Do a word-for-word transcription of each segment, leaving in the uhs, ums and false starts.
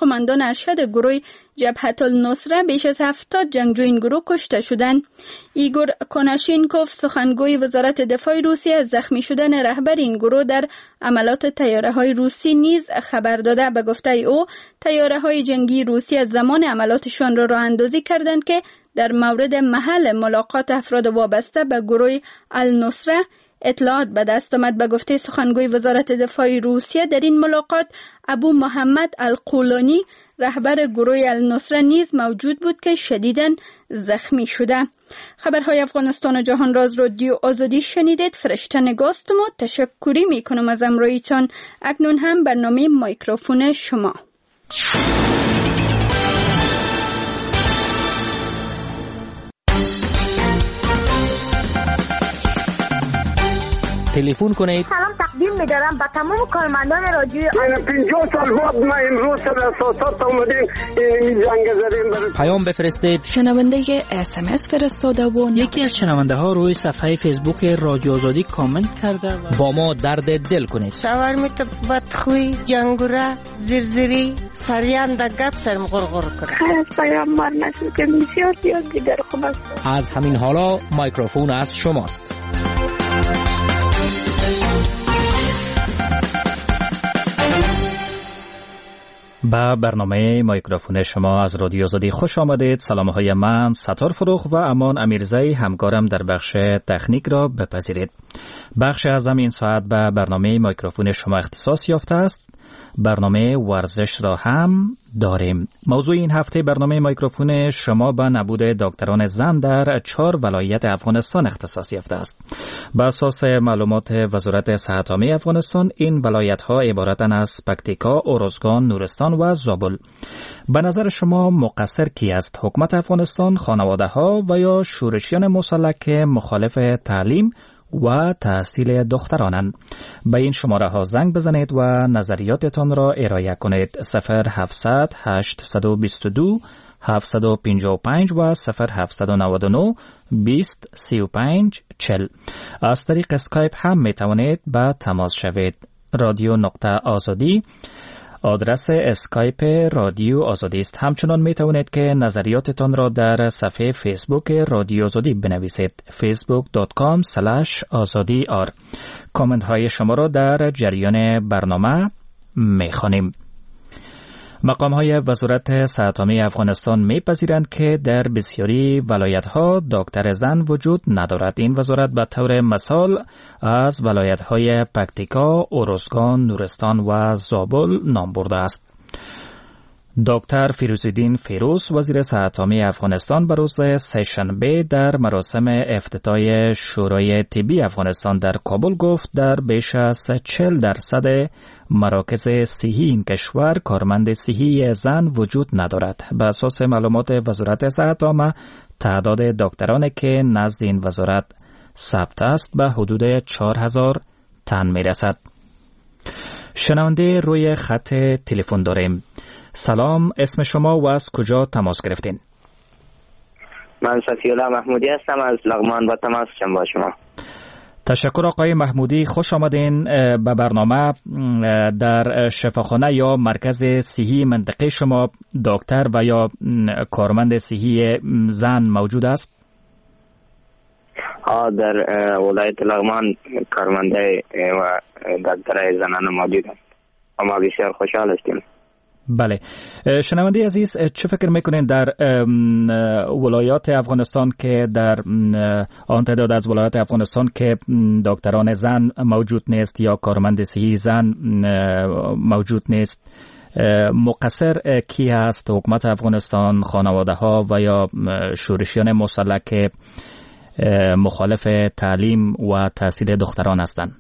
قماندان ارشد گروه جبهت النصره بیش از هفتاد جنگجوی این گروه کشته شدند. ایگور کناشینکوف سخنگوی وزارت دفاع روسیه از زخمی شدن رهبر این گروه در عملات طیاره‌های روسی نیز خبر داده. به گفته او طیاره‌های جنگی روسی از زمان عملاتشان را راه اندازی کردند که در مورد محل ملاقات افراد وابسته به گروه النصره اطلاعات به دست آمد. به گفته سخنگوی وزارت دفاع روسیه در این ملاقات ابو محمد القولانی رهبر گروه النصره نیز موجود بود که شدیداً زخمی شده. خبرهای افغانستان و جهان را از رادیو آزادی شنیدید. فرشته نگاستم و تشکری می کنم از همراهیتان. اکنون هم برنامه مایکروفون شما. تلفن کنید. سلام تقدیم می‌دارم به تمام کارمندان رادیو. من پنجاه سال بعد ما امروز سر اساسات اومدیم این جنگ زدیم. پیام بفرستید. شنونده اس ام اس فرستاده و یکی از شنونده ها روی صفحه فیسبوک رادیو آزادی کامنت کرده و با ما درد دل کنید. شاورمیت بدخوی جنگوره زرزری سریان د گپ سرم غرغر کنه. از پیام مار نشد که بسیار زیاد دیگر خوب است. از همین حالا مایکروفون از شماست. با برنامه مایکروفون شما از رادیو آزادی خوش آمدید. سلامه های من ستار فروخ و امان امیرزی همکارم در بخش تکنیک را بپذیرید. بخش از این ساعت به برنامه مایکروفون شما اختصاص یافته است. برنامه ورزش را هم داریم. موضوع این هفته برنامه مایکروفون شما به نبود دکتران زن در چهار ولایت افغانستان اختصاص یافته است. بر اساس معلومات وزارت صحت عامه افغانستان این ولایت ها عبارتند از پکتیکا، اروزگان، نورستان و زابل. به نظر شما مقصر کی است؟ حکومت افغانستان، خانواده ها و یا شورشیان مسلح که مخالف تعلیم و تحصیل دخترانند؟ به این شماره ها زنگ بزنید و نظریاتتان را ارائه کنید. صفر هفتصد هشتصد و بیست و دو هفتصد و پنجاه و پنج و صفر هفتصد و نود و نه بیست سی و پنج چهل. از طریق اسکایپ هم می توانید به تماس شوید. رادیو نقطه آزادی آدرس اسکایپ رادیو آزادی است. همچنان می توانید که نظریاتتان را در صفحه فیسبوک رادیو آزادی بنویسید. فیسبوک دات کام اسلش آزادی آر. کامنت های شما را در جریان برنامه می خوانیم. مقام های وزارت صحت عامه افغانستان میپذیرند که در بسیاری ولایت ها دکتر زن وجود ندارد. این وزارت به طور مثال از ولایت های پکتیکا، اروزگان، نورستان و زابل نام برده است. دکتر فیروزالدین فیروز وزیر صحت عامه افغانستان به روز سه‌شنبه در مراسم افتتاح شورای طبی افغانستان در کابل گفت در بیش از چهل درصد مراکز صحی این کشور کارمند صحی زن وجود ندارد. به اساس معلومات وزارت صحت عامه تعداد دکترانی که نزد این وزارت ثبت است به حدود چهار هزار تن میرسد. شنونده روی خط تلفن داریم. سلام، اسم شما و از کجا تماس گرفتین؟ من صفی‌الله محمودی هستم از لغمان با تماس شدم با شما. تشکر آقای محمودی، خوش آمدین به برنامه. در شفاخانه یا مرکز صحی منطقه شما دکتر و یا کارمند صحی زن موجود است؟ ها، در ولایت لغمان کارمنده و دکترای زنان موجود است. ما بسیار خوشحال هستیم. بله، شنونده عزیز، چه فکر میکنین در ولایات افغانستان که در آن تعداد از ولایات افغانستان که دکتران زن موجود نیست یا کارمند صحی زن موجود نیست، مقصر کی هست؟ حکومت افغانستان، خانواده ها و یا شورشیان مسلح که مخالف تعلیم و تحصیل دختران هستند؟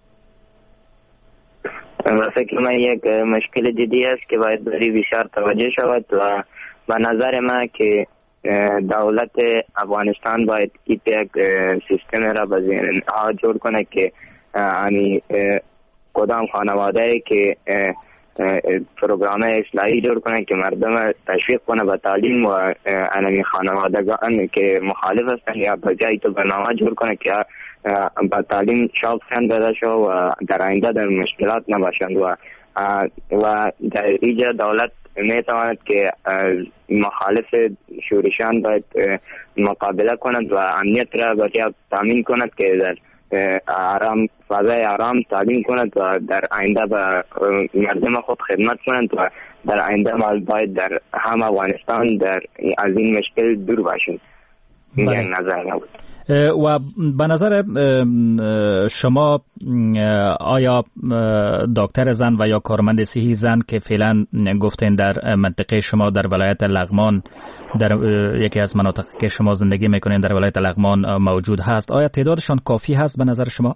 و فکر من یک مشکل جدی است که باید بری بیشتر توجه شود و به نظر من که دولت افغانستان باید یک سیستم را به ذهن ها جور کنه که یعنی کدام خانواده که پروگرام اصلاحی جور کنه که مردم تشویق کنه به تعلیم و انمی خانوادگان که مخالف هستند یا به جای تو برنامه جور کنه که با تعلیم شاخصن داده شو و در آینده در مشکلات نباشند و و در اینجا دولت میتواند که مخالف شورشان باید مقابله کند و امنیت را باید تامین کند که در آرام فضای آرام تعلیم کند و در آینده به مردم خود خدمت کند و در آینده ما باید در هم افغانستان در از این مشکل دور باشیم. این نظر نبود. و به نظر شما آیا دکتر زن و یا کارمند صحی زن که فعلا گفتین در منطقه شما در ولایت لغمان، در یکی از مناطق که شما زندگی میکنین در ولایت لغمان موجود هست، آیا تعدادشان کافی هست به نظر شما؟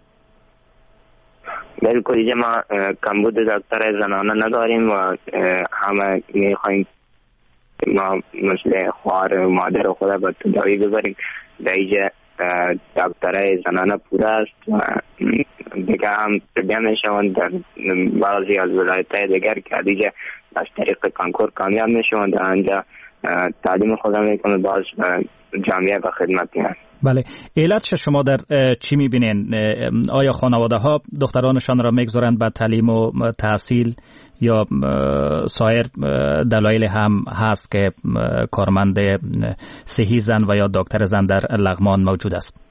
بالکل، ما کمبود دکتر زنانه نداریم و همه میخوایم ما مثل خواهر و مادر خدا به تداوی ببریم. در اینجا دکترهای زنانه پوره است و دیگه هم پیدا میشوند در بعضی از ولایت‌های دیگر که دیگه از طریق کنکور کامیاب میشوند در آنجا تعلیم خود میکنند، باز جامعه به خدمت میان. بله، علتش شما در چی میبینین؟ آیا خانواده ها دخترانشان را میگذارند به تعلیم و تحصیل یا سایر دلایل هم هست که کارمند صحی زن و یا دکتر زن در لغمان موجود است؟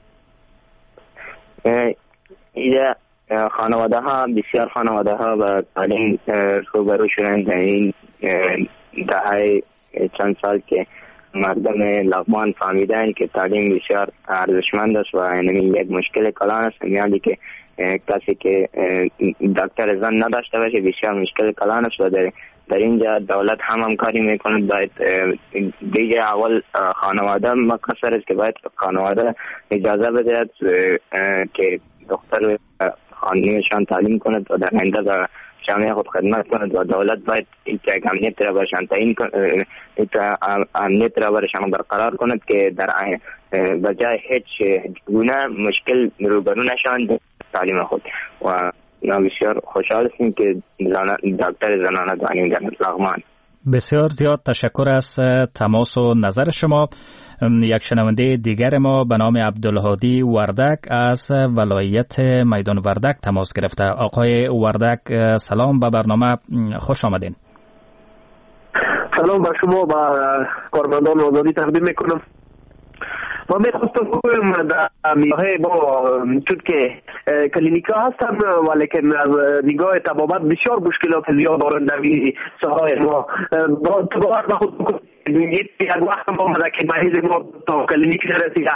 اینجا خانواده ها بسیار خانواده ها به تعلیم روبرو شدن در این دهه چند سال که مردم لغمان فهمیدن که تعلیم بسیار ارزشمند است و این یک مشکل کلان است. یعنی که کسی که دکتر زن نداشته باشه بسیار مشکل کلان است و در در اینجا دولت هم همکاری میکنه. باید دیگه اول خانواده مقصر است که باید خانواده اجازه بده که دختر خانمیشان تعلیم کند و در آینده به جامعه خود خدمت کند و دولت باید این امنیت را برشان تعیین کند، امنیت را برشان برقرار کند که در بجای هیچ گونه مشکل روبرو نشوند تعلیم خود. و بسیار خوشحال هستیم که دکتر زنانه داریم در لغمان. بسیار زیاد تشکر از تماس و نظر شما. یک شنونده دیگر ما به نام عبدالهادی وردک از ولایت میدان وردک تماس گرفته. آقای وردک سلام، به برنامه خوش آمدین. سلام به شما و کارمندان آزادی تقدیم میکنم. ما میخواستم بگویم در میاه با چون که کلینیک ها هستن ولیکن از نگاه طبابت بسیار مشکلات زیاد دارن در این ساحه ما. با طبابت با خود یک وقت ما مده که مریض ما تا کلینیک نرسیده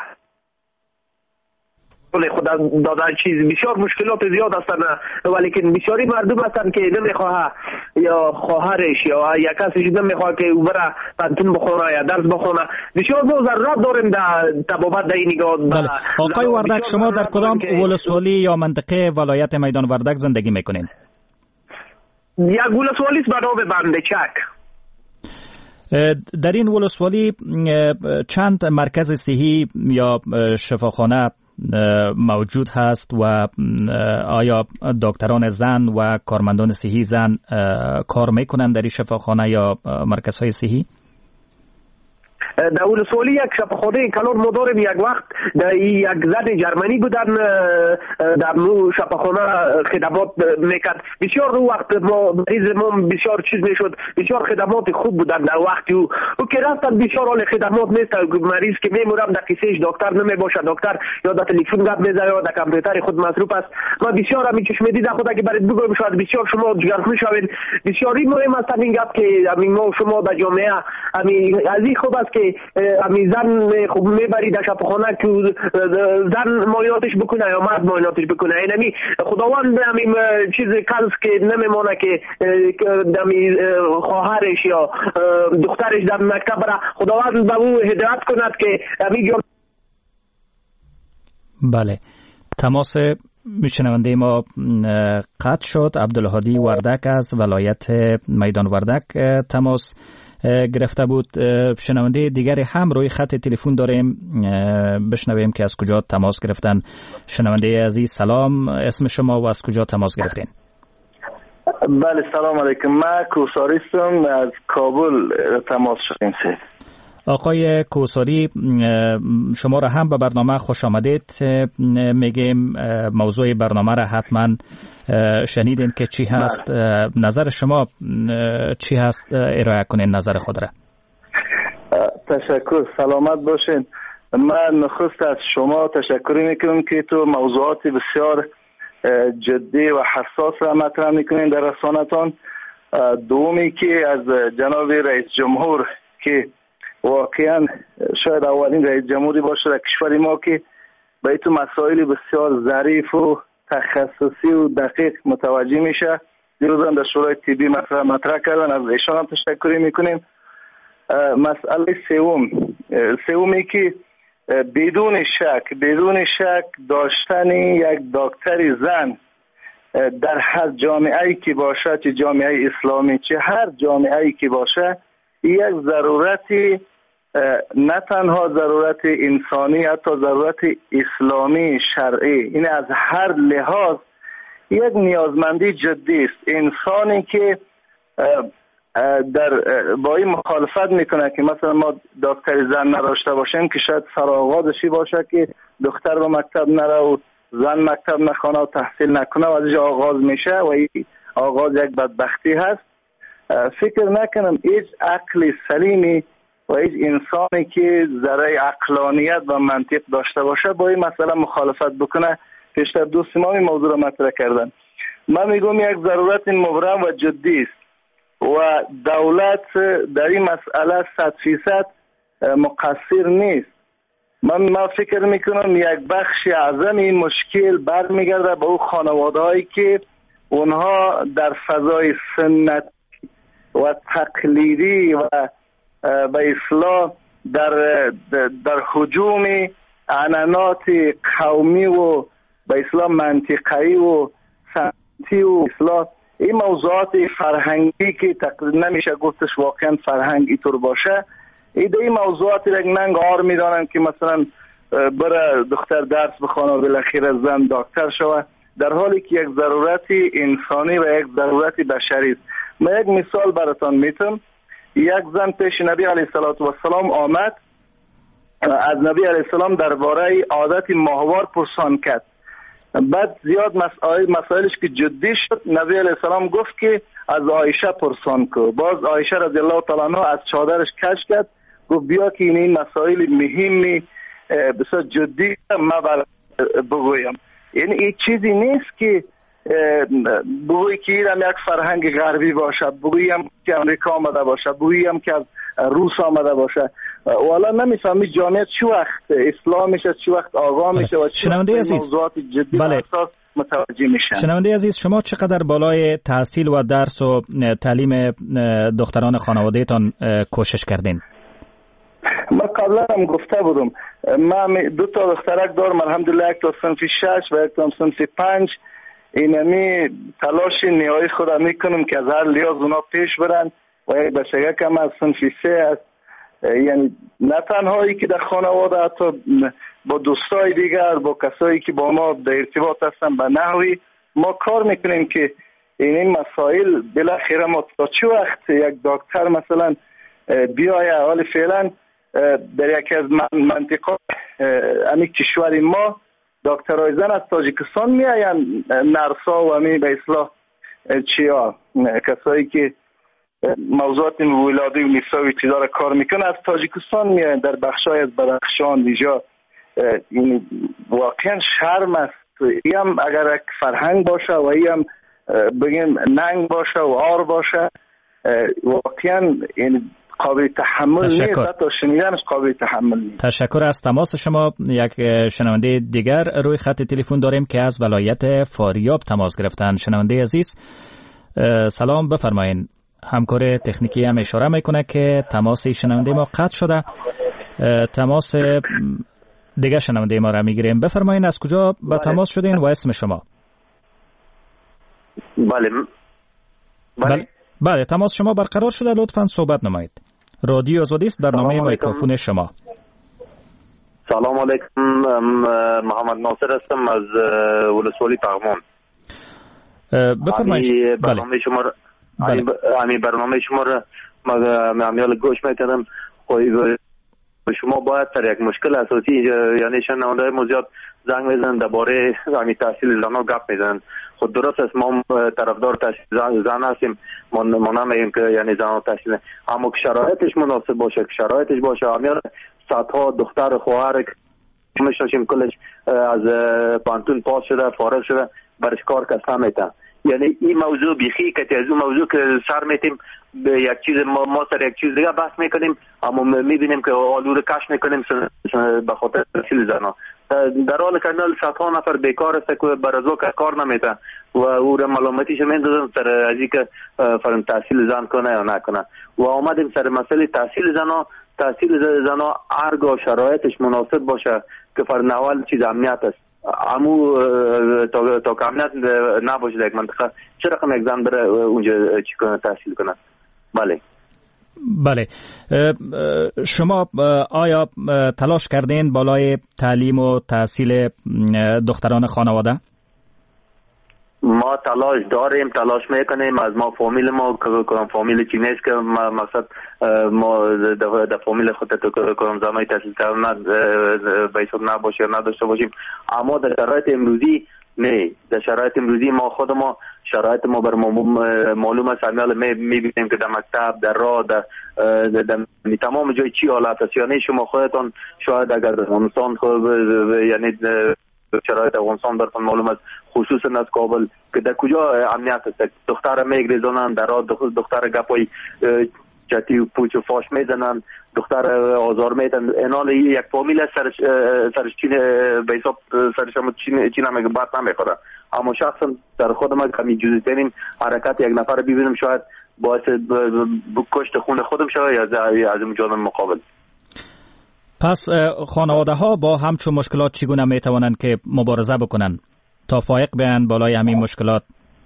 خدا دادن چیز بسیار مشکلات زیاد هستن، ولیکن بسیاری مردم هستن که نمیخواه یا خواهرش یا یک کسی نمیخواه که او برا پنتون بخونه یا درس بخونه. بسیار ما ضرورت داریم در طبابت در این نگاه. بله. آقای وردک شما در کدام ولسوالی یا منطقه ولایت میدان وردک زندگی میکنین؟ یک ولسوالی است به نام بندچک. در این ولسوالی چند مرکز صحی یا شفاخانه موجود هست و آیا دکتران زن و کارمندان صحی زن کار میکنند در این شفاخانه یا مرکزهای صحی؟ در ولسوالی یک شفاخانه کلان ما داریم. یک وقت در یک زن جرمنی بودن در نو شفاخانه خدمات میکرد. بسیار رو وقت ما مریض ما بسیار چیز میشد، بسیار خدمات خوب بودن در وقتی او او که رفتن بسیار حال خدمات نیست. مریض که میمورم در کیسهش دکتر نمیباشه، دکتر یا در تلفن گپ میزنه یا در کامپیوتر خود مصروف است. ما بسیار همین چشم دیده خدا که برات بگم شاید بسیار شما جرم میشوید. بسیاری مهم است این گپ که همین ما شما در جامعه همین از این خوب است که همین زن خوب میبرید در شفاخانه که زن مایناتش بکنه یا مرد مایناتش بکنه. اینمی خداوند همین چیز کلس که نمیمانه که همین خواهرش یا دخترش در مکتب بره. خداوند به او هدایت کند که همین جا. بله، تماس شنونده ما قطع شد. عبدالهادی وردک از ولایت میدان وردک تماس گرفته بود. شنونده دیگری هم روی خط تلفن داریم، بشنویم که از کجا تماس گرفتن. شنونده عزیز سلام، اسم شما و از کجا تماس گرفتین؟ بله سلام علیکم، من کوساریستم از کابل تماس شدیم. آقای کوثری، شما را هم به برنامه خوش آمدید میگیم. موضوع برنامه را حتما شنیدین که چی هست. نظر شما چی هست؟ ارائه کنین نظر خود را. تشکر، سلامت باشین. من نخست از شما تشکر میکنم که تو موضوعات بسیار جدی و حساس را مطرح میکنین در رسانتان. دومی که از جناب رئیس جمهور که واقعا شاید اولین رئیس جمهوری باشه در کشور ما که به این مسائل بسیار ظریف و تخصصی و دقیق متوجه میشه. دیروز هم در شورای طبی مطرح مطرح کردن، از ایشان هم تشکر میکنیم. مسئله سوم سومی که بدون شک بدون شک داشتن یک دکتر زن در هر جامعه‌ای که باشه، چه جامعه اسلامی چه هر جامعه‌ای که باشه، یک ضرورتی، نه تنها ضرورت انسانی، حتی ضرورت اسلامی شرعی، این از هر لحاظ یک نیازمندی جدی است. انسانی که در با این مخالفت میکنه که مثلا ما دکتر زن نداشته باشیم که شاید سرآغازشی باشه که دختر به مکتب نره و زن مکتب نخونه و تحصیل نکنه و ازش آغاز میشه و این آغاز یک بدبختی هست. فکر نکنم هیچ عقل سلیمی و هیچ انسانی که ذره عقلانیت و منطق داشته باشه با این مسئله مخالفت بکنه. پیشتر دوست ما این موضوع را مطرح کردن. من میگم یک ضرورت مبرم و جدی است و دولت در این مسئله صد فیصد مقصر نیست. من ما فکر میکنم یک بخش اعظم این مشکل برمیگرده به اون خانواده هایی که اونها در فضای سنت و تقلیدی و به اصلاح در در هجوم عنعنات قومی و به اصلاح منطقه‌ای و سنتی و اصلاح این موضوعات فرهنگی که تقریبا نمیشه گفتش واقعا فرهنگ اینطور باشه، ایده این موضوعات یک ننگ آر میدانن که مثلا بره دختر درس بخونه و بالاخره زن دکتر شوه، در حالی که یک ضرورت انسانی و یک ضرورت بشری است. من یک مثال براتون میتونم. یک زن پیش نبی علیه السلام آمد، از نبی علیه السلام درباره عادت ماهوار پرسان کرد. بعد زیاد مسائل مسائلش که جدی شد، نبی علیه السلام گفت که از عایشه پرسان کو. باز عایشه رضی الله تعالی عنها از چادرش کش کرد، گفت بیا که این مسائل مهمی بسیار جدی ما بر بگویم. یعنی این چیزی نیست که بگویی که این یک فرهنگ غربی باشه، بگویم که امریکا آمده باشه، بگویم که از روس آمده باشه. والا نمیفهمی جامعه چی وقت اسلام میشه، چی وقت آقا میشه و چی وقت موضوعات جدی بله. اساس متوجه میشن. شنونده عزیز، شما چقدر بالای تحصیل و درس و تعلیم دختران خانوادهتان کوشش کردین؟ ما قبلا هم گفته بودم، من دو تا دخترک دارم الحمدلله، یک تا صنف شش و یک تا صنف پنج. اینمی تلاش نهایی خودم میکنم که از هر لحاظ اونا پیش برن و یک بچگک هم از صنف سه است. یعنی نه تنهایی که در خانواده، حتی با دوستای دیگر، با کسایی که با ما در ارتباط هستن به نحوی ما کار میکنیم که این مسائل بالاخره ما تا چه وقت یک دکتر مثلا بیایه. حال فعلا در یکی از منطقه امی کشور ما دکترای زن از تاجیکستان میاین، نرسا و امی به اصلاح چیا کسایی که موضوعات ولادی و نسایی چیزا را کار میکنه از تاجیکستان میاین، در بخشای از بدخشان اینجا. این واقعا شرم است. این هم اگر یک فرهنگ باشه و این هم بگیم ننگ باشه و آر باشه، واقعا این قابل تحمل نیست، حتی شنیدنش قابل تحمل نیست. تشکر از تماس شما. یک شنونده دیگر روی خط تلفن داریم که از ولایت فاریاب تماس گرفتن. شنونده عزیز سلام، بفرمایید. همکار تکنیکی هم اشاره میکنه که تماس شنونده ما قطع شده. تماس دیگر شنونده ما را میگیریم. بفرمایید از کجا به تماس شدین و اسم شما؟ بله بله بله تماس شما برقرار شده، لطفاً صحبت نمایید. رادیو آزادی است، برنامه مایکروفون شما. سلام علیکم، محمد ناصر هستم از ولسوالی پغمان. بفرمایید. برنامه شما را همین برنامه شما را من گوش میکنم. شما باید سر یک مشکل اساسی یعنی شنونده ما زیاد زنگ میزنن درباره همین تحصیل زنان گپ میزنن. خود درست است ما طرفدار تحصیل زن هستیم، ما ما نمیگیم که یعنی زنان تحصیل، اما که شرایطش مناسب باشه، که شرایطش باشه. همیان صدها دختر خواهر میشناسیم کلش از پانتون پاس شده، فارغ شده، برش کار کس نمیتن. یعنی این موضوع بیخی که از اون موضوع که سر میتیم به یک چیز ما, ما سر یک چیز دیگه بحث میکنیم، اما میبینیم که آلوده کش میکنیم به خاطر تحصیل زنان. در حال که صدها نفر بیکار است که بر از که کار نمیتن و او را ملامتیش میندازن سر از اینکه فرم تحصیل زن کنه یا نکنه. و آمدیم سر مسئله تحصیل زنان. تحصیل زنان هرگاه شرایطش مناسب باشه که فرم اول چیز امنیت است، امو تا تا امنیت نباشه در یک منطقه چه رقم یک زن بره اونجا چی کنه تحصیل کنه. بله بله. شما آیا تلاش کردین بالای تعلیم و تحصیل دختران خانواده؟ ما تلاش داریم، تلاش میکنیم. از ما فامیل ما که فامیل چی نیست که مقصد ما در فامیل خود تو کنم زنای تحصیل کردن به حساب نباشه نداشته باشیم، اما در شرایط امروزی نه. در شرایط امروزی ما خود ما شرایط ما بر معلوم است، میبینیم که در مکتب، در راه، در, در, در تمام جای چی حالت است. یعنی شما خودتان شاید اگر در افغانستان خود یعنی شرایط افغانستان براتون معلوم است، خصوصا از کابل که در کجا امنیت است. دختر میگریزونن در راه، دختر گپای چتی و پوچ و فاش میزنن، دختر آزار میدن. اینال یک فامیل سرش سرش چین به حساب سرش هم چین چین هم بات نمیخوره، اما شخصا در خود ما کمی جزئی ترین حرکت یک نفر ببینم شاید باعث کشت خون خودم شود یا از جانم مقابل. پس خانواده ها با همچون مشکلات چگونه می توانند که مبارزه بکنند تا فائق بیان بالای همین مشکلات؟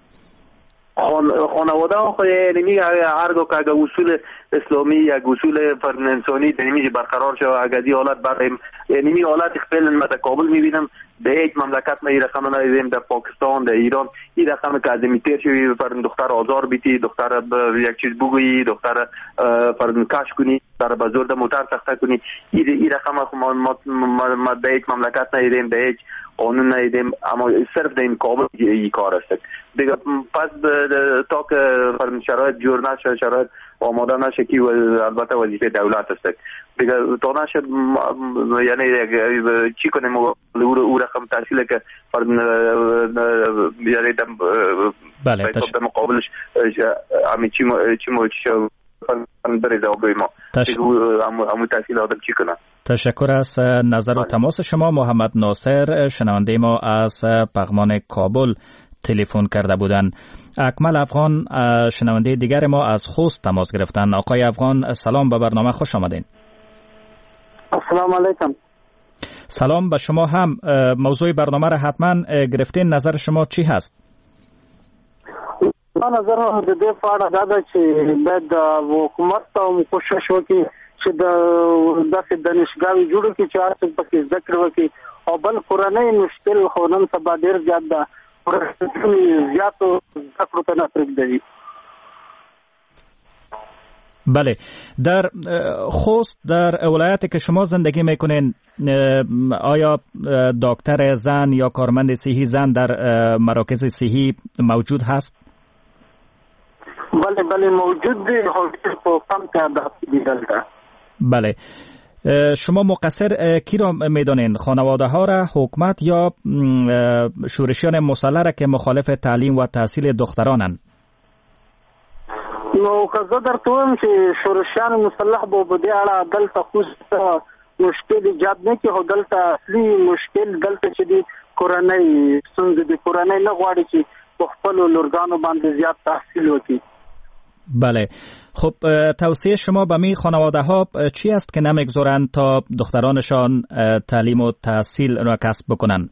خانواده ها خود نمی هرگاه که اگر اصول اسلامی یک اصول فرد انسانی نمی برقرار شود، اگر دی حالت بریم نمی حالت فعلا در کابل میبینم در هیچ مملکت ما این رقم ندیدیم، در پاکستان، در ایران این رقم که از میتر شوی فرد دختر آزار بیتی، دختر یک چیز بگویی، دختر فرد کش کنی، دختر بزرگ موتر سخته کنی، این رقم ما ما در هیچ مملکت ندیدیم، در هیچ قانون ندیدیم، اما صرف در این کابل این کار است دیگه. پس تا که فرد شرایط جور نشه، شرایط آماده نشه که البته وظیفه دولت است دیگه. تا نشه یعنی چی کنیم او رقم تحصیل که فرد یعنی دم بله در مقابلش همین چی چی چی فرد بریزه و بای ما همون تحصیل آدم چی کنه. تشکر از نظر و تماس شما. محمد ناصر شنونده ما از پغمان کابل تلفن کرده بودند. اکمل افغان شنونده دیگر ما از خوست تماس گرفتن. آقای افغان سلام، به برنامه خوش آمدین. السلام علیکم. سلام به شما هم. موضوع برنامه را حتما گرفتین، نظر شما چی هست؟ نظر ما د دې په اړه دا ده چې باید حکومت ته کوشش وکړي چې د داسې دانشګاهې جوړې کړي چې هر څوک پکې زده کړې وکړي، او بل کورنۍ مشکل خو نن سبا ډېر زیات ده، زیاتو زده کړو ته نه پرېږدوي. بله، در خوست در ولایتی که شما زندگی میکنین آیا دکتر زن یا کارمند صحی زن در مراکز صحی موجود هست؟ بله بله موجود دی، خو کم تعداد دی دلته. بله، شما مقصر کی را میدانین؟ خانواده ها را، حکومت یا شورشیان مسلح را که مخالف تعلیم و تحصیل دخترانند؟ نو که زه درته وایم چې شورشیان مسلح به په دې اړه دلته خصوصا مشکل ایجاد نه کړي، خو دلته اصلي مشکل دلته چې دی کورنۍ ستونزې دي. کورنۍ نه غواړي چې په خپلو لورګانو باندې زیات تحصیل وکړي. بله، خب توصیه شما به می خانواده ها چی است که نمیگذارند تا دخترانشان تعلیم و تحصیل را کسب بکنند؟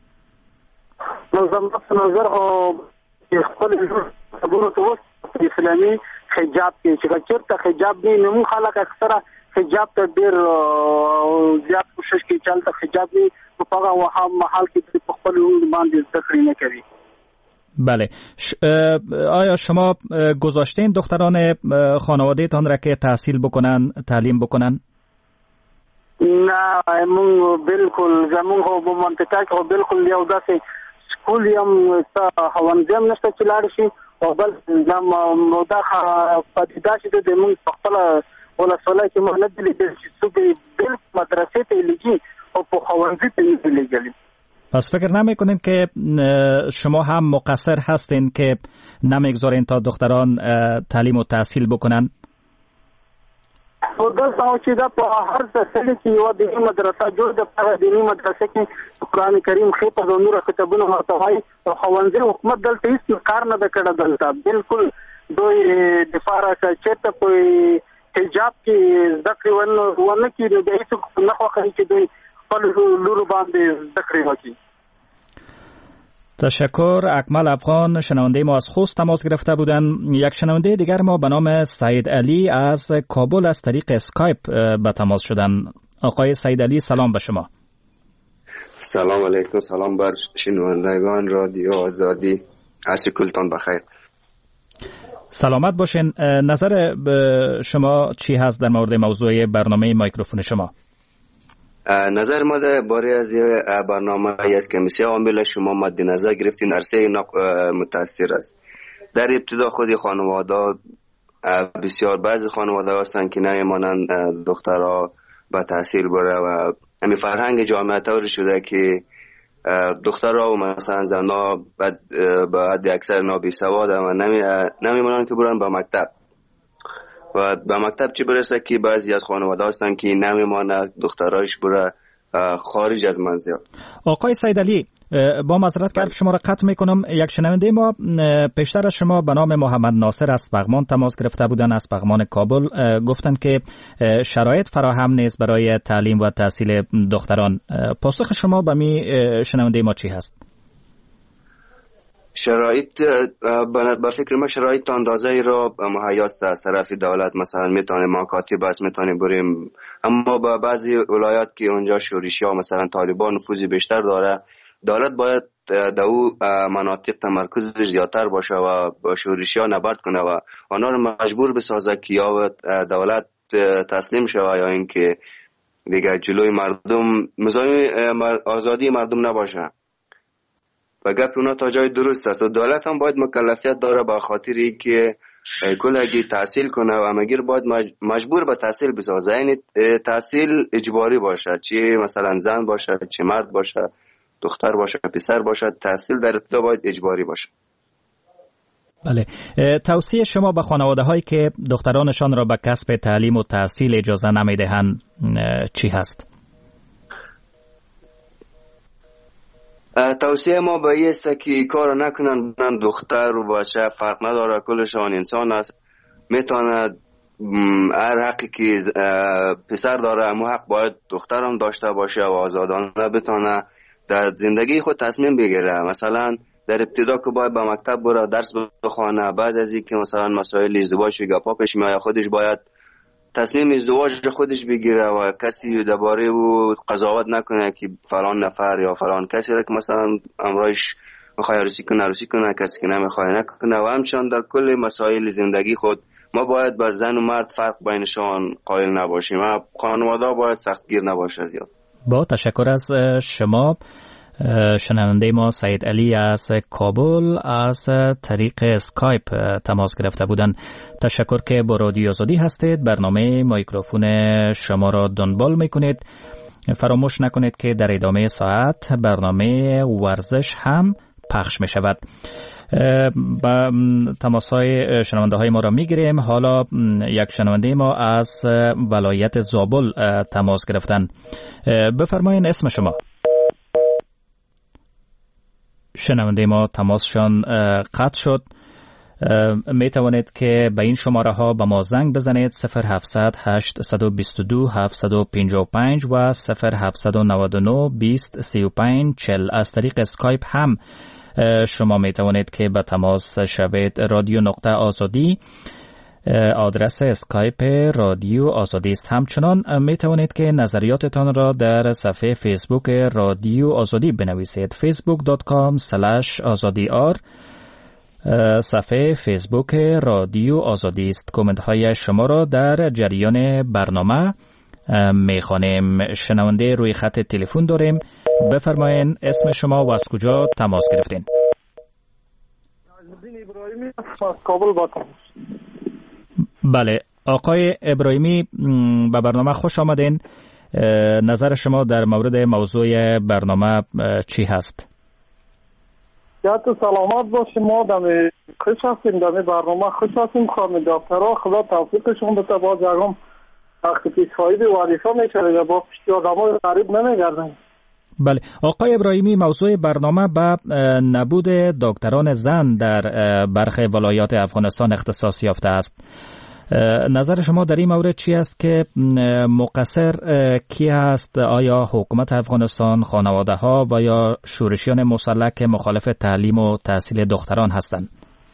زما په نظر خپل لورو ته اسلامي حجاب کې چې چېرته حجاب نه نو خلک اکثره حجاب ته ډېر زیات کوشش کوي چې هلته حجاب نه په هغه محل کې په خپل باندې زده کړې نه کوي. بله، ش... آیا شما گذاشتین دختران خانواده تان را که تحصیل بکنن، تعلیم بکنن؟ نه مونږ بالکل زمونږ په منطقه کې بالکل یو داسې سکول یم ته هوانځم نشته چې لاړ شي او بل زم مودا پدیدا چې د مونږ په خپل ولسوالۍ کې مونږ نه دي لیدل چې څوک بل مدرسې ته لګي او په هوانځي ته لګي. پس فکر نمیکنین که شما هم مقصر هستین که نمیگذارین تا دختران تعلیم و تحصیل بکنن؟ او دلته چې دا په هر ځای کې یو دیني مدرسه جوړ د په دیني مدرسه کې قرآن کریم خطه او نور کتابونه ورته وایي او خوانځي حکومت دلته هیڅ کار نه کړی دلته بالکل دوی د فارغ چته په حجاب کې ذکر ونه ونه کې د هیڅ نه خوښي چې دوی خپل لور باندې ذکر وکړي. تشکر. اکمل افغان شنونده ما از خوست تماس گرفته بودند. یک شنونده دیگر ما به نام سعید علی از کابل از طریق اسکایپ به تماس شدند. آقای سعید علی سلام به شما. سلام علیکم. سلام بر شنوندگان رادیو آزادی. هر چه کلتان بخیر. سلامت باشین. نظر شما چی هست در مورد موضوع برنامه میکروفون شما؟ نظر ما در باره از برنامه است که میشه عامل شما مد نظر گرفتین عرصه متاثر است. در ابتدا خود خانواده بسیار بعضی خانواده هستند که نمیمانند دخترها به تحصیل بره و همین فرهنگ جامعه طور شده که دخترها و مثلا زنها به حد اکثر نابیسواد و نمیمانند که برن به مکتب و به مکتب چی برسه که بعضی از خانواده هستن که نمیمانه دخترایش بره خارج از منزل. آقای سعید علی با معذرت که شما را قطع میکنم، یک شنونده ما پیشتر از شما به نام محمد ناصر از بغمان تماس گرفته بودن، از بغمان کابل، گفتن که شرایط فراهم نیست برای تعلیم و تحصیل دختران. پاسخ شما به می شنونده ما چی هست؟ شرایط به فکر ما شرایط اندازه ای را مهیاست از طرف دولت، مثلا میتونه مکاتب است میتونه بریم، اما با بعضی ولایات که اونجا شورشی ها مثلا طالبان نفوذی بیشتر داره، دولت باید در او مناطق تمرکز زیادتر باشه و با شورشی ها نبرد کنه و آنها را مجبور بسازه که یا دولت تسلیم شوه یا اینکه دیگه جلوی مردم مزاحم آزادی مردم نباشه. و گپ اونا تا جای درست است و دولت هم باید مکلفیت داره به خاطر اینکه کل اگه تحصیل کنه و همگیر باید مجبور به تحصیل بسازه، یعنی تحصیل اجباری باشه، چی مثلا زن باشه، چی مرد باشه، دختر باشه، پسر باشه، تحصیل در ابتدا باید اجباری باشه. بله. توصیه شما به خانواده هایی که دخترانشان را به کسب تعلیم و تحصیل اجازه نمیدهند چی هست؟ توصیه ما به این است که کار نکنن، دختر و بچه فرق نداره، کلشان انسان است، میتونه هر حقی که پسر داره همون حق باید دختر هم داشته باشه و آزادانه بتونه در زندگی خود تصمیم بگیره. مثلا در ابتدا که باید به مکتب بره درس بخونه، بعد از اینکه مثلا مسائل ازدواج و گپا پیش میاد خودش باید تصمیم ازدواج خودش بگیره و کسی درباره او قضاوت نکنه که فلان نفر یا فلان کسی را که مثلا امرایش میخواد عروسی کنه عروسی کنه، کسی که نمیخواد نکنه. و همچنان در کل مسائل زندگی خود ما باید با زن و مرد فرق بینشان قائل نباشیم و خانواده باید سختگیر نباشه زیاد. با تشکر از شما. شنونده ما سعید علی از کابل از طریق اسکایپ تماس گرفته بودند. تشکر که با رادیو آزادی هستید. برنامه میکروفون شما را دنبال میکنید. فراموش نکنید که در ادامه ساعت برنامه ورزش هم پخش می شود. با تماس های شنونده های ما را می گیریم. حالا یک شنونده ما از ولایت زابل تماس گرفتن. بفرمایید اسم شما. شنونده ما تماسشان قطع شد. می توانید که به این شماره ها به ما زنگ بزنید صفر هفتصد هشتصد و بیست و دو هفتصد و پنجاه و پنج و صفر هفتصد و نود و نه بیست سی و پنج چهل. از طریق اسکایپ هم شما می توانید که به تماس شوید. رادیو نقطه آزادی آدرس اسکایپ رادیو آزادی است. همچنان می توانید که نظریاتتان را در صفحه فیسبوک رادیو آزادی بنویسید. فیسبوک دات کام سلش آزادی آر صفحه فیسبوک رادیو آزادی است. کامنت های شما را در جریان برنامه میخوانیم. شنونده روی خط تلفن داریم. بفرمایین اسم شما و از کجا تماس گرفتین؟ بله آقای ابراهیمی، به برنامه خوش آمدین. نظر شما در مورد موضوع برنامه چی هست؟ یا تو سلامت باشیم. ما دمی خوش هستیم، دمی برنامه خوش هستیم. خانم دکترها خدا توفیقشون بده. باز اگم وقتی پیش فاید وظیفه میشه با پشتی آدم های غریب نمیگردن. بله آقای ابراهیمی، موضوع برنامه به نبود دکتران زن در برخی ولایات افغانستان اختصاص یافته است. نظر شما در این مورد چی است که مقصر کی است؟ آیا حکومت افغانستان، خانواده ها و یا شورشیان مسلح که مخالف تعلیم و تحصیل دختران هستند؟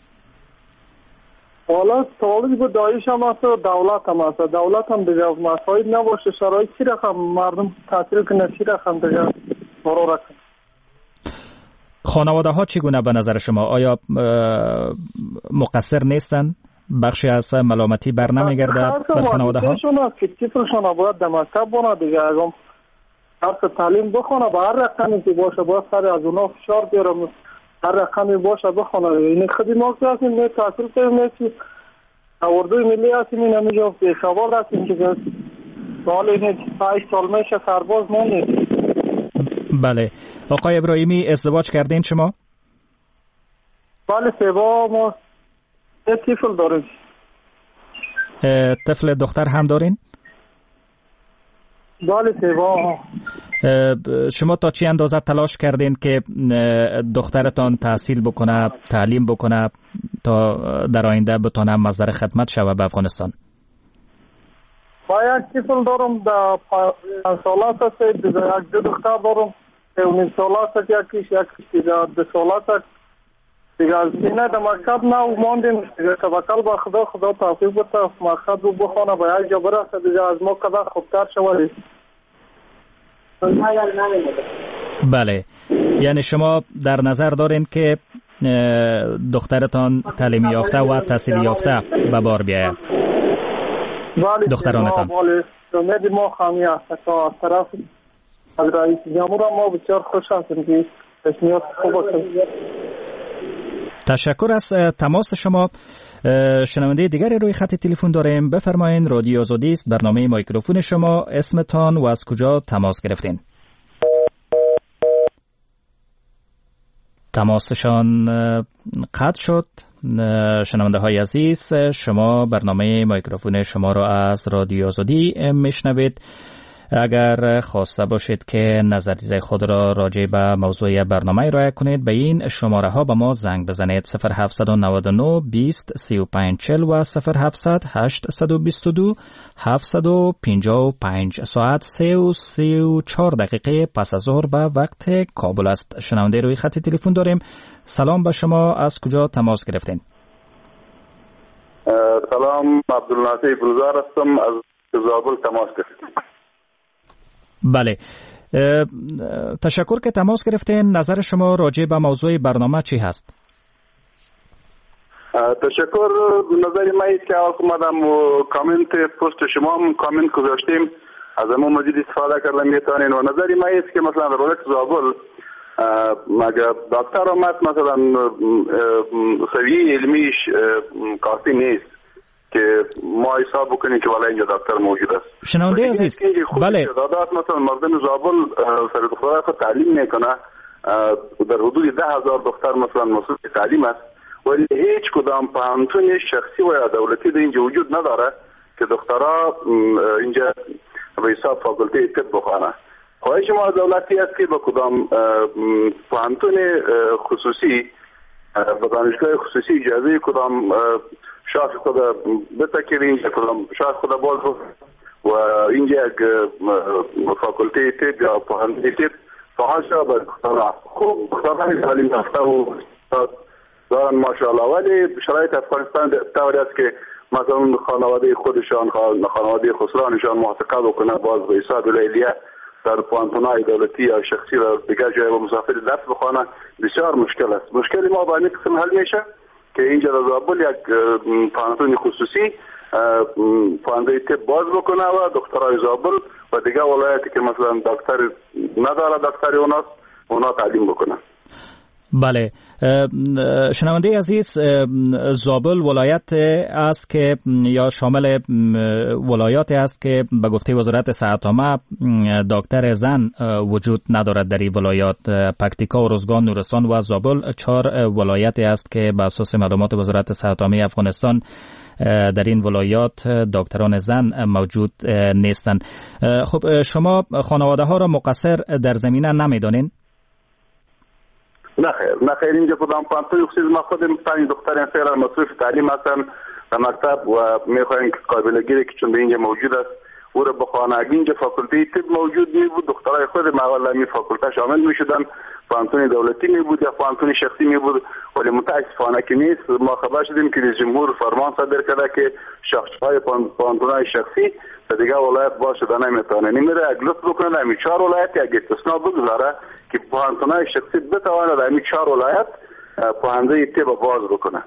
حالا سوالی بود دایش هم هست و دولت هم هست. دولت هم دیگه مساعد نباشه شرایط چی رقم مردم تحصیل کنه چی رقم دیگه مرور کنه. خانواده ها چگونه به نظر شما؟ آیا مقصر نیستن؟ بخشی از ملامتی بر نمیگرده بر خانواده ها؟ که طفلشون باید در مکتب بونه دیگه، اگم درس تعلیم بخونه به هر رقمی که باشه باید سر از اونا فشار بیارم، هر رقمی باشه بخونه. این خودی ما که هستیم نه تحصیل کنیم نه چی اردوی ملی هستیم، این همیجا پیشاورد هستیم که سال اینه پنج سال میشه سرباز مونیم. بله آقای ابراهیمی، ازدواج کردین شما؟ بله سبا ما یه طفل داریم. طفل دختر هم دارین؟ بله سبا. شما تا چی اندازه تلاش کردین که دخترتان تحصیل بکنه، تعلیم بکنه تا در آینده بتونه مصدر خدمت شوه به افغانستان؟ با یک طفل دارم در پنج ساله است، یک دو دختر دارم نیم ساله است، یکیش یکیش دیگه دو ساله است دیگه. از اینه در مکتب نه ماندیم دیگه، توکل به خدا، خدا توفیق بده مکتب رو بخونه به یک جا برسه دیگه از ما قدر خوبتر شود. بله یعنی شما در نظر دارین که دخترتان تعلیم یافته و تحصیل یافته به بار بیاید؟ بله دخترانتان. بله امید ما خامی است تا از طرف از رئیس جمهور ما بسیار خوش هستیم که تصمیمات خوب است. تشکر از تماس شما. شنونده دیگری روی خط تلفن داریم. بفرمایین رادیو آزادی است، برنامه میکروفون شما. اسمتان و از کجا تماس گرفتین؟ تماسشان قطع شد. شنونده های عزیز، شما برنامه میکروفون شما را از رادیو آزادی میشنوید. اگر خواسته باشید که نظریه خود را راجع به موضوع برنامه ارائه کنید، به این شماره ها به ما زنگ بزنید: صفر هفت نه نه بیست سی و پنج چهل و صفر هفت هشت دو دو هفت پنج پنج. ساعت سه و سی و چهار دقیقه پس از ظهر به وقت کابل است. شنونده روی خط تلفن داریم. سلام به شما، از کجا تماس گرفتین؟ سلام، عبدالناصر بروزار هستم، از زابل تماس گرفتم. بله تشکر که تماس گرفتین. نظر شما راجع به موضوع برنامه چی هست؟ تشکر. نظر ما است که اومدم و کامنت پست شما هم کامنت گذاشتیم، از ما مزید استفاده کردم میتونین. و نظر ما است که مثلا در ولایت زابل مگر دکتر آمد مثلا سویه علمیش کافی نیست که ما حساب بکنیم که والا اینجا دکتر موجود است. شنونده عزیز، بله دادات مثلا مردم زابل سر دخترها خود تعلیم میکنه، در حدود ده هزار دختر مثلا مسئول تعلیم است، ولی هیچ کدام پانتون شخصی و یا دولتی در اینجا وجود نداره که دخترها اینجا به حساب فاکولته طب بخوانه. خواهش ما دولتی است که با کدام پانتون خصوصی و دانشگاه خصوصی اجازه کدام شاخ خود بتکیل، اینجا کدام شاخ خود باز و اینجا یک فاکولته طب یا پوهنتون طب فعال شد به دخترها. خوب دخترها تعلیم یافته و دارن ماشاءالله، ولی شرایط افغانستان طوری است که مثلا خانواده خودشان خانواده خسرانشان موافقه بکنه باز به حساب لیلیه در پوانتونای دولتی یا شخصی و دیگر جای و مسافر درس بخوانه بسیار مشکل است. مشکلی ما با این قسم حل میشه که اینجا در زابل یک پوانتون خصوصی پوهنده طب باز بکنه و دکترای زابل و دیگه ولایتی که مثلا دکتر نداره دکتری اوناست اونا تعلیم بکنه. بله، شنونده عزیز، زابل ولایت است که یا شامل ولایات است که به گفته وزارت صحت عامه دکتر زن وجود ندارد در این ولایات. پکتیکا، ارزگان، نورستان و زابل چهار ولایت است که به اساس معلومات وزارت صحت عامه افغانستان در این ولایات دکتران زن موجود نیستند. خب شما خانواده ها را مقصر در زمینه نمیدانین؟ نه خیر، نه خیر، اینجا کدام پانتوی خصوص ما خودم پنج دخترین فعلا مصروف تعلیم هستن در مکتب و میخوایم که قابل گیری که چون به اینجا موجود است او را بخوانه. اگه اینجا فاکولته طب موجود می بود دخترای خود ما اول می فاکولته شامل می شدن، پانتون دولتی می بود یا پانتون شخصی می بود، ولی متاسفانه که نیست. ما خبر شدیم که رئیس جمهور فرمان صادر کرده که شخصهای پانتونای شخصی دیگه ولایت باشه ده نمیتونه نمیره اگلوت بکنه در امی چهار ولایت اگه استثناء بگذاره که پانتونای شخصی بتوانه در امی چهار ولایت پاهنده طب باز بکنه.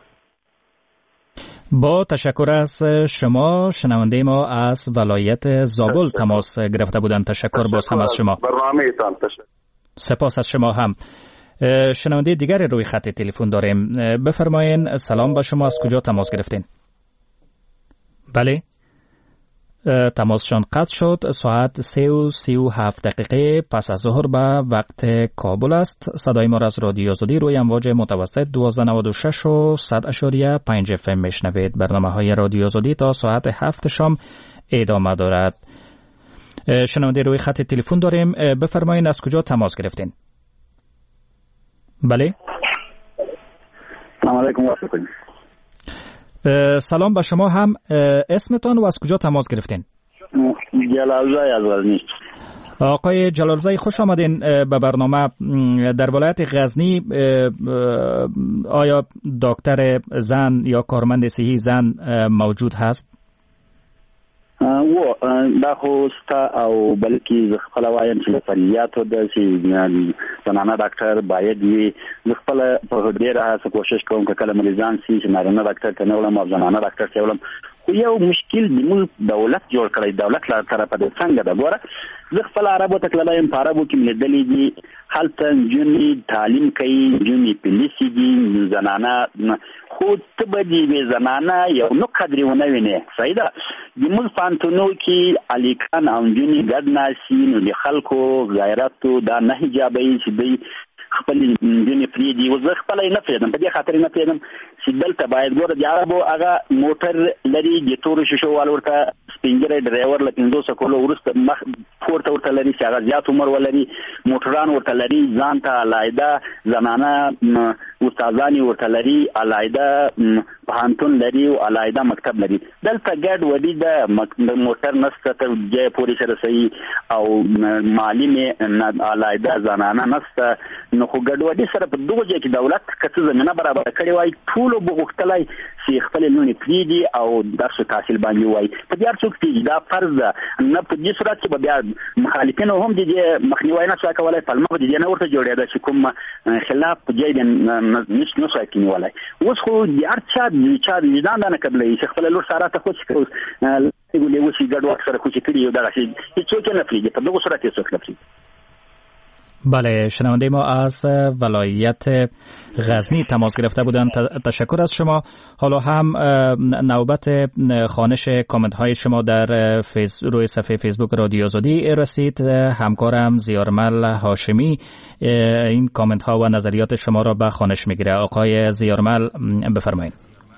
با تشکر از شما. شنونده ما از ولایت زابل تماس گرفته بودند. تشکر باز هم از شما. برنامه تان تشکر. سپاس از شما هم. شنونده دیگری روی خط تلفن داریم. بفرمایین. سلام با شما، از کجا تماس گرفتین؟ بله، تماسشان قطع شد. ساعت سه و سی و هفت دقیقه پس از ظهر به وقت کابل است. صدای ما را از رادیو آزادی روی امواج متوسط دوازده نود و شش و صد اشاریه پنج اف ام میشنوید. برنامه های رادیو آزادی تا ساعت هفت شام ادامه دارد. شنونده روی خط تلفن داریم. بفرمایید از کجا تماس گرفتین؟ بله. سلام علیکم و رحمت. سلام به شما هم. اسمتان و از کجا تماس گرفتین؟ جلالزای از غزنی. آقای جلالزای خوش آمدین به برنامه. در ولایت غزنی آیا دکتر زن یا کارمند صحی زن موجود هست؟ و دا خو ستا او بلکې خپل وایم چې فعالیتو د زنانه ډاکټر باید وي. خپل په ډیره هڅه کوشش کوم چې کله مریضان سي چې نارینه ډاکټر ته نه ولم او زنانه ډاکټر ته ولم، خو یو مشکل د موږ دولت جوړ کړی. دولت له طرفه د څنګه د ګوره زه خپل عربو ته تللی یم، په عربو کې مې لیدلي دي هلته نجونې تعلیم کوي، نجونې پولیسې دي، زنانه خو ته به د یوې زنانه یو نو قدرې ونه وینې. صحیح ده. زموږ پوهنتونو کې هلکان او نجونې ګډ ناستي، نو د خلکو غیرتو دا نه حجابوي چې دوی خپل نجونې پرېږدي. اوس زه خپله یې نه پرېږدم، په دې خاطر یې نه پرېږدم چې دلته باید ګوره د عربو هغه موټر لري، د تورو شیشو وال ورته سپین ږیری ډرایور له پنځوسو کلو وروسته مخ پورته ورته لري چې هغه زیات عمر ولري، موټران ورته لري، ځان ته علاحده زنانه استادانې ورته لري، علاحده پوهنتون لري او علاحده مکتب لري. دلته ګډ وډي د موټر نسته تر جای پورې سره صحیح او معلم علاحده زنانه نسته. نو خو ګډ وډي سره په دغه ځای کې دولت که څه زمینه برابر کړې وای ټولو به غوښتلی چې خپلې لوڼې پرېږدي او درس و تحصیل باندې ووایي. په دې هر څوک پرېږدي، دا فرض ده. نه په دې صورت کې به بیا مخالفینو هم د دې مخنیوی نه شوی کولی، پلمه به د دې نه ورته جوړېده چې کوم خلاف په ځای دې نه شوی کېنولی. اوس خو د هر چا د چا د وجدان دا نه قبلوي چې خپله لور ساره ته خوشي کړي، اوس یې ګډ وخت سره خوشي کړي یو دغسې هېڅوک یې نه پرېږدي. په دغه صورت هېڅوک نه پرېږدي. بله، شنونده ما از ولایت غزنی تماس گرفته بودند. تشکر از شما. حالا هم نوبت خوانش کامنت های شما در فیس روی صفحه فیسبوک رادیو آزادی رسید. همکارم زیارمل هاشمی این کامنت ها و نظریات شما را به خوانش میگیره. آقای زیارمل بفرمایید.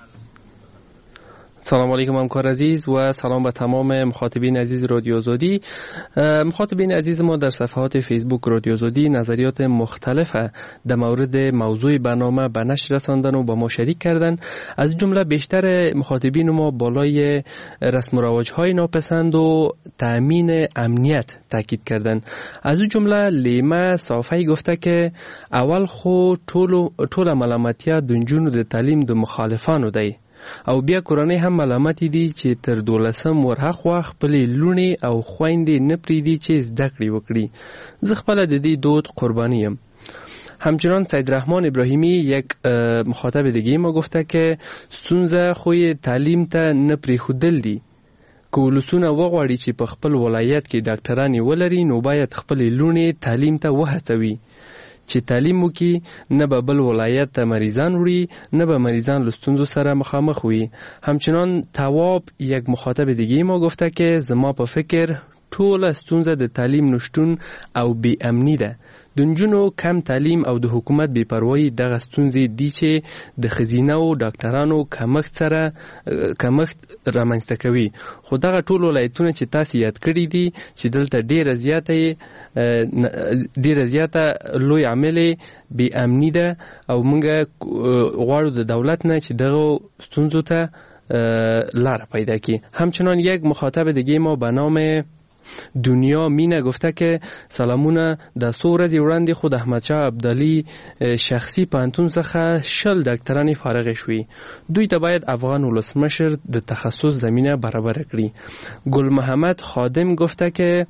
سلام علیکم همکار عزیز و سلام به تمام مخاطبین عزیز رادیو آزادی. مخاطبین عزیز ما در صفحات فیسبوک رادیو آزادی نظریات مختلف در مورد موضوع برنامه به نشر رساندن و با ما شریک کردن. از جمله بیشتر مخاطبین ما بالای رسم و رواج‌های ناپسند و تأمین امنیت تاکید کردن. از اون جمله لیما صافی گفته که اول خو ټول ټول ملامتیا د نجونو د تعلیم د مخالفانو دی او بیا کورنۍ هم ملامتې دي چې تر دولسم ورهخوا خپلې لوڼې او خویندې نه پرېږدي چې زده کړې وکړي. زه خپله د دې دود قرباني یم. همچنان سید رحمان ابراهیمی یک مخاطب دیگه ما گفته که ستونزه خوی تعلیم ته نه پریښودل دي. که ولسونه وغواړي چې په خپل ولایت کې ډاکټرانې ولري نو باید خپلې لوڼې تعلیم ته وهڅوي چې تعلیم وکړي، نه به بل ولایت ته مریضان وړي، نه به مریضان له ستونزو سره مخامخ وي. همچنان تواب یک مخاطب دیگه ما گفته که زما په فکر ټوله ستونزه د تعلیم نشتون او بې امني ده. د نجونو کم تعلیم او د حکومت بې پروایي دغه ستونزې دي چې د ښځینه او ډاکټرانو کمښت سره کمښت رامنځته کوي. خو دغه ټول ولایتونه چې تاسو یاد کړي دي چې دلته ډیره زیاته ډیره زیاته لوی عامل بې امني ده او موږ غواړو د دولت نه چې دغه ستونزو ته لار پیدا کړي. همچنان یک مخاطب دیگه ما به نام دنیا مینه گفته که سلامونه د څو ورځې وړاندې خود احمدشاه ابدالي شخصي پوهنتون څخه شل ډاکټرانې فارغ شوي. دوی ته باید افغان ولسمشر د تخصص زمینه برابر کړي. ګل محمد خادم گفته که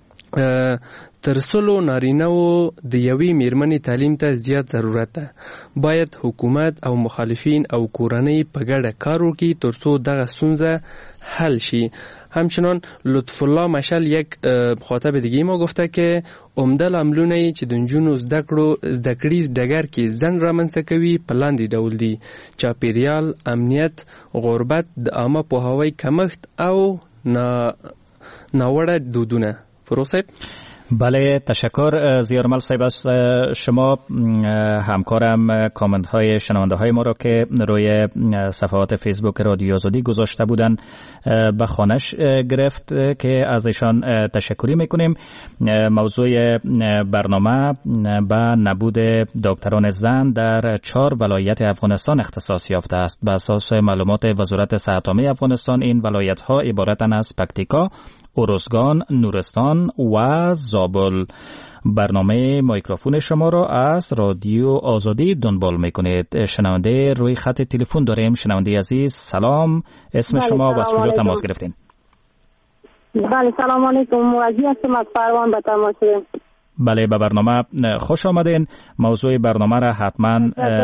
ترسلو نارینه و د یوې میرمنې تعلیم ته زیات ضرورت ده. باید حکومت او مخالفین او کورنۍ په ګډه کار وکړي ترڅو دغه ستونزه حل شي. همچنان لطف الله مشل یک مخاطب دیگه ما گفته که عمده لاملونه چې د نجونو زده کړو زده کړې ډګر کې ځنډ رامنځته کوي په لاندې ډول دي: چاپیریال، امنیت، غربت، د عامه پوهاوي کمښت او ناوړه دودونه. فروصه بله، تشکر زیارمل صاحب از شما. همکارم کامنت های شنونده های ما را که روی صفحات فیسبوک رادیو آزادی گذاشته بودن به خانش گرفت که از ایشان تشکری میکنیم. موضوع برنامه به نبود دکتران زن در چهار ولایت افغانستان اختصاص یافته است. به اساس معلومات وزارت صحت عامه افغانستان این ولایت ها عبارتند از پکتیکا، ارزگان، نورستان و زابل. برنامه میکروفون شما را از رادیو آزادی دنبال میکنید. شنونده روی خط تلفن داریم. شنونده عزیز سلام، اسم شما و از کجا تماس گرفتین؟ بله سلام علیکم، وزی هستم از پروان به تماس. بله، به برنامه خوش آمدین. موضوع برنامه را حتما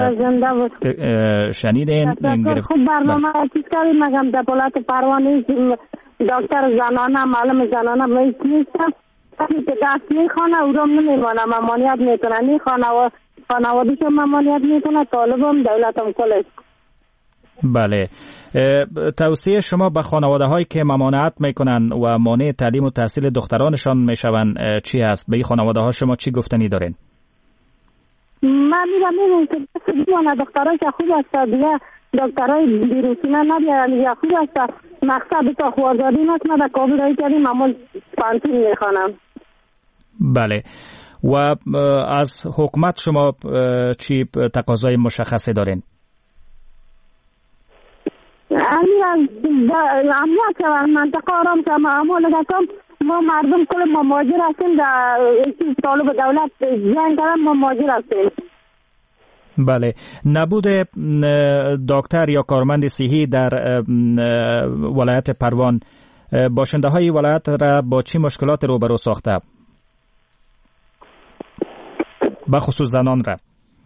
شنیدین. خوب برنامه چیز کردیم. مگم دولت پروان دکتر زنانه معلم زنانه میست نیستم که دست میخوانه او را نمیمانه ممانیت میکنه نی خانوادیش ممانیت میکنه طالبم دولتم کلش. بله، توصیه شما به خانواده هایی که ممانعت میکنن و مانع تعلیم و تحصیل دخترانشان میشون چی هست؟ به این خانواده ها شما چی گفتنی دارین؟ من میگم میگم که دخترای که خوب است دیگه دکترای ویروسینه نبیارن یا خوب است. مقصد تا خوازادی نکنه در کابل رایی کردیم اما پانتون میخوانم. بله، و از حکومت شما چی تقاضای مشخصی دارین؟ امیر امنیت و منطقه آرام که اما لگتم ما مردم کل ما ماجر هستیم در طالب دولت جنگ کردن ما ماجر هستیم. بله، نبود دکتر یا کارمند صحی در ولایت پروان باشنده های ولایت را با چی مشکلات روبرو ساخته؟ بخصوص زنان را.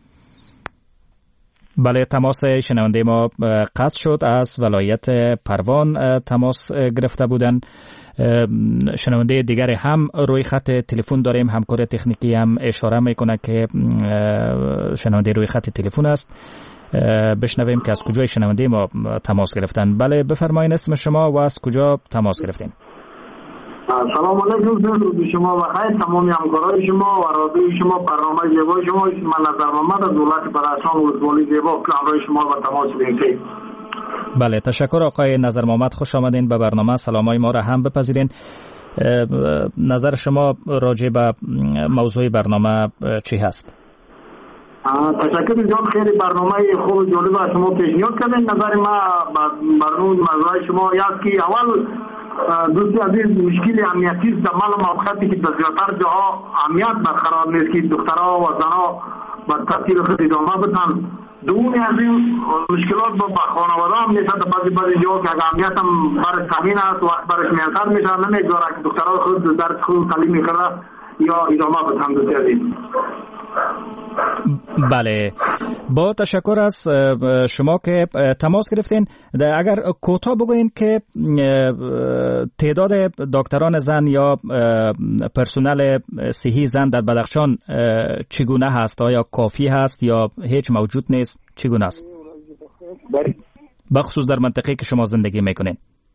بله، تماس شنونده ما قطع شد. از ولایت پروان تماس گرفته بودن. شنونده دیگری هم روی خط تلفن داریم. همکار تکنیکی هم اشاره میکنه که شنونده روی خط تلفن است. بشنویم که از کجای شنونده ما تماس گرفتن. بله، بفرمایید اسم شما و از کجا تماس گرفتین؟ سلام علیکم، روز شما بخیر. تمامی همکارای شما و رادیوی شما، برنامه زیبای شما. من نظر محمد از دولت پرستان ولسوالی زیبا همراه شما و تماس میگیرم. بله، تشکر آقای نظر محمد، خوش آمدین به برنامه. سلامای ما را هم بپذیرین. نظر شما راجع به موضوع برنامه چی هست؟ تشکر جان، خیلی برنامه خوب جالب از شما پیشنهاد کردین. نظر ما برنامه موضوع شما است که اول دوستی عزیز مشکل امنیتی در مال موقعیتی که در زیادتر جاها امنیت برقرار نیست که دخترها و زنها با تحصیل خود ادامه بدن. دومی از این مشکلات با خانواده هم نیست. در بعضی بعضی جاها که اگر امنیت هم برش تامین است وقت برش میانسر میشه نمیگذاره که دخترها خود درس خود تعلیم میکنه یا ادامه بدن. دوستی عزیز بله، با تشکر از شما که تماس گرفتین. اگر کوتاه بگوین که تعداد دکتران زن یا پرسنل صحی زن در بدخشان چگونه هست؟ آیا کافی هست یا هیچ موجود نیست؟ چگونه است؟ بخصوص در منطقه که شما زندگی میکنین.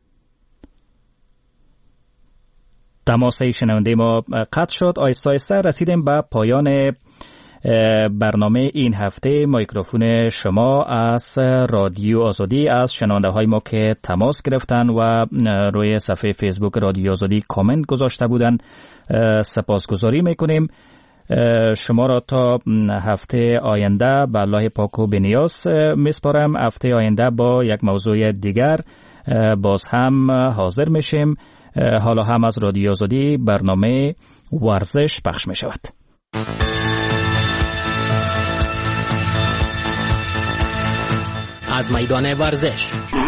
تماس شنونده ما قطع شد. آیسته آیسته رسیدیم به پایان برنامه این هفته. میکروفون شما از رادیو آزادی از شنونده های ما که تماس گرفتن و روی صفحه فیسبوک رادیو آزادی کامنت گذاشته بودن سپاسگزاری میکنیم. شما را تا هفته آینده به الله پاک و بنیاز میسپارم. هفته آینده با یک موضوع دیگر باز هم حاضر میشیم. حالا هم از رادیو آزادی برنامه ورزش پخش می شود. از میدان ورزش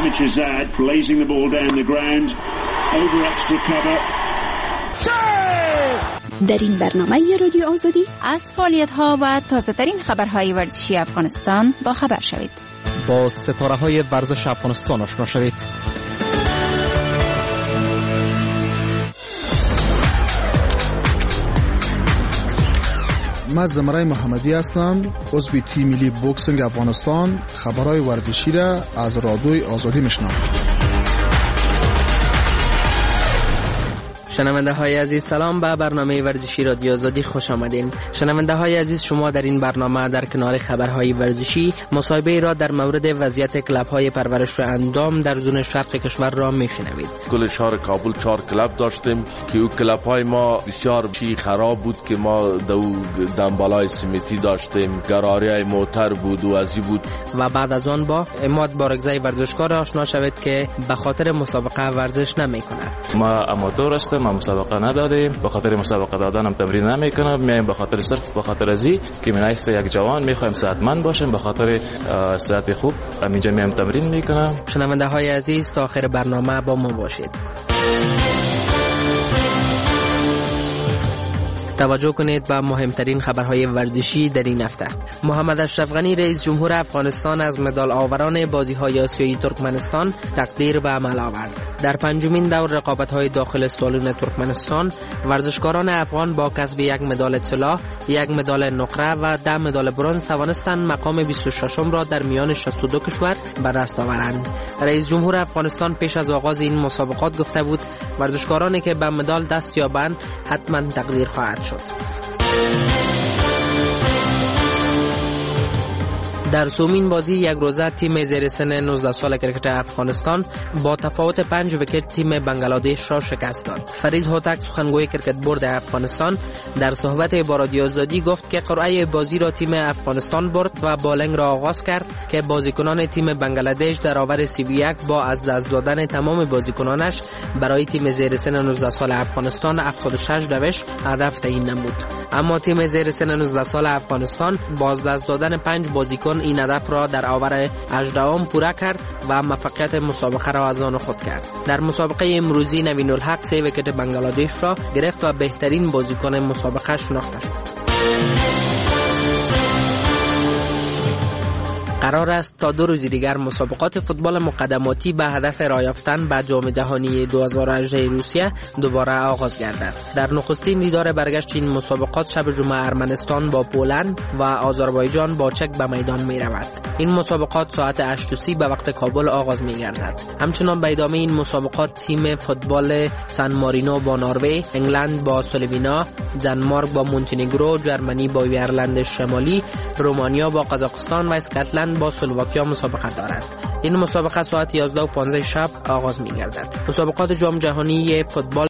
در این برنامه رادیو آزادی از فعالیت‌ها و تازه‌ترین خبرهای ورزشی افغانستان با خبر شوید. با ستاره‌های ورزش افغانستان آشنا شوید. من زمرای محمدی هستم، عضو تیم ملی بوکسینگ افغانستان. خبرهای ورزشی را از رادیوی آزادی میشنوم. شنونده های عزیز، سلام به برنامه ورزشی رادیو آزادی خوش آمدین. شنونده های عزیز، شما در این برنامه در کنار خبرهای ورزشی مصاحبه را در مورد وضعیت کلاب های پرورش و اندام در زون شرق کشور را میشنوید. کل شهر کابل چهار کلاب داشتیم که او کلاب های ما بسیار چی خراب بود که ما دو دنبالای سیمتی داشتیم، گراری های موتر بود و ازی بود. و بعد از آن با اماد بارگزای ورزشکار آشنا شوید که به خاطر مسابقه ورزش نمی کند. ما اماتور هستم، ما مسابقه ندادیم، به خاطر مسابقه دادنم تمرین نمیکنم، میایم به خاطر صرف به خاطر ازی که من ایست یک جوان میخوایم صحتمند باشیم، به خاطر صحت خوب همینجا میایم تمرین میکنم. شنونده های عزیز، تا آخر برنامه با ما باشید. توجه کنید به مهمترین خبرهای ورزشی در این هفته. محمد اشرف غنی رئیس جمهور افغانستان از مدال آوران بازی‌های آسیایی ترکمنستان تقدیر به عمل آورد. در پنجمین دور رقابت‌های داخل سالن ترکمنستان، ورزشکاران افغان با کسب یک مدال طلا، یک مدال نقره و ده مدال برنز توانستند مقام بیست و ششم را در میان شصت و دو کشور به دست آورند. رئیس جمهور افغانستان پیش از آغاز این مسابقات گفته بود ورزشکارانی که به مدال دست یابند حتما تقدیر خواهد شد. در سومین بازی یک روزه تیم زیر سن نوزده سال کرکت افغانستان با تفاوت پنج ویکت تیم بنگلادش را شکست داد. فرید هوتک سخنگوی کرکت بورد افغانستان در صحبت با رادیو آزادی گفت که قرعه بازی را تیم افغانستان برد و بالنگ را آغاز کرد که بازیکنان تیم بنگلادش در آور سی و یک با از دست دادن تمام بازیکنانش برای تیم زیر سن نوزده سال افغانستان هفتاد و شش دوش هدف تعیین نمود. اما تیم زیر سن نوزده سال افغانستان با از دست دادن پنج بازیکن این هدف را در آور هجدهم پورا کرد و موفقیت مسابقه را از آن خود کرد. در مسابقه امروزی نوین الحق سه ویکت بنگلادش را گرفت و بهترین بازیکن مسابقه شناخته شد. قرار است تا دو روز دیگر مسابقات فوتبال مقدماتی به هدف راه یافتن به جام جهانی دو هزار و هجده روسیه دوباره آغاز گردد. در نخستین دیدار برگشت این مسابقات شب جمعه ارمنستان با پولند و آذربایجان با چک به میدان می رود. این مسابقات ساعت هشت و سی به وقت کابل آغاز می گردد. همچنان به ادامه این مسابقات تیم فوتبال سن مارینو با نروژ، انگلند با اسلوونیا، دانمارک با مونتنگرو، جرمنی با ایرلند شمالی، رومانیا با قزاقستان و اسکاتلند با اسلواکیا مسابقه دارد. این مسابقه ساعت یازده و پانزده شب آغاز می گردد. مسابقات جام جهانی فوتبال